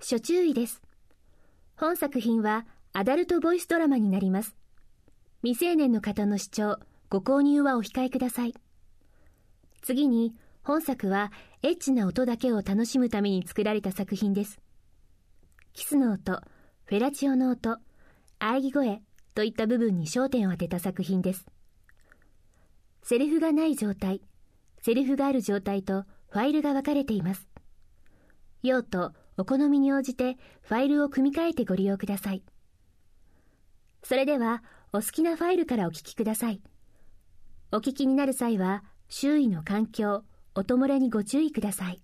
諸注意です。本作品はアダルトボイスドラマになります。未成年の方の視聴、ご購入はお控えください。次に、本作はエッチな音だけを楽しむために作られた作品です。キスの音、フェラチオの音、喘ぎ声といった部分に焦点を当てた作品です。セリフがない状態、セリフがある状態とファイルが分かれています。用途、お好みに応じてファイルを組み替えてご利用ください。それでは、お好きなファイルからお聞きください。お聞きになる際は、周囲の環境、音漏れにご注意ください。